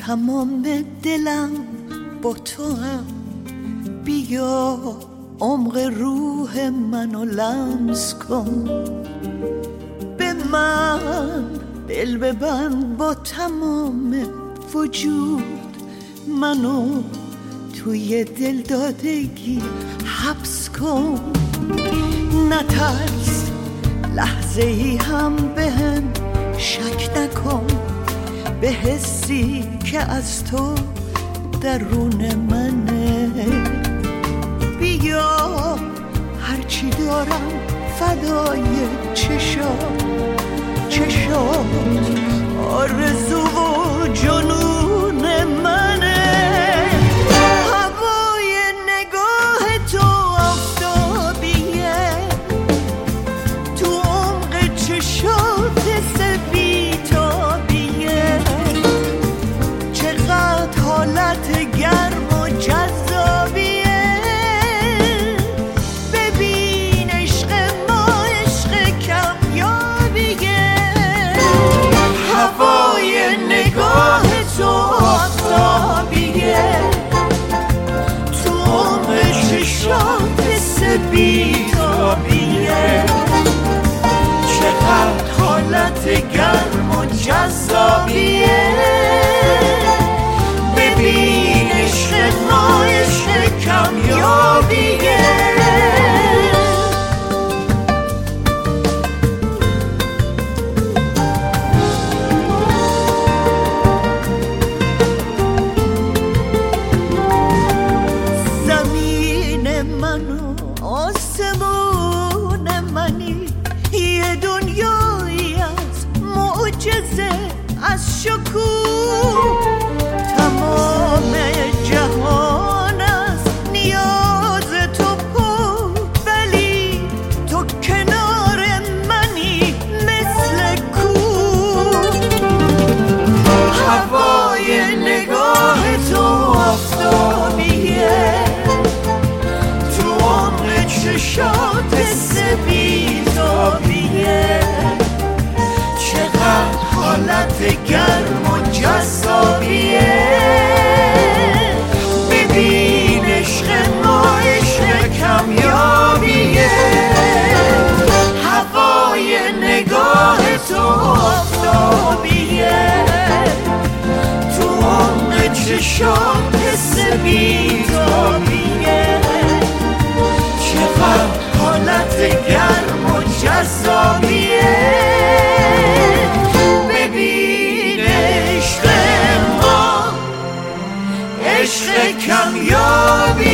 تمام دلم با تو هم، بیا عمق روح منو لمس کن، به من دل ببند با تمام وجود، منو توی دل دادگی حبس کن. نترس لحظه ای هم بهم شک نکن، به حسی که از تو درون منه. بیا هرچی دارم فدای چشات آرزو و جنون منه. هوای نگاه تو آفتابیه، تو عمق چشات سبیتابیه، چقدر حالت گرم و جذابیه. ببین عشق ما عشق کمیابیه، هوای نگاه تو آفتابیه، تو عمق چشات سبیتابیه، چقدر حالت گرم و جذابیه. ببین عشق ما عشق کمیابیه. زمین من و آسمون منی، یه دنیایی از معجزه، از شکوه. تمام جهان است نیاز تو پر، ولی تو کنار منی مثل کوه. هوای نگاه تو آفتابیه، تو عمق چشات سبیتابیه، چقدر حالت گرم و جذابیه. ببین عشق ما عشق کمیابیه، هوای نگاه تو آفتابیه، تو عمق چشات سبیتابیه، چقدر حالت گرم و جذابیه. ببین عشق ما عشق کمیابیه.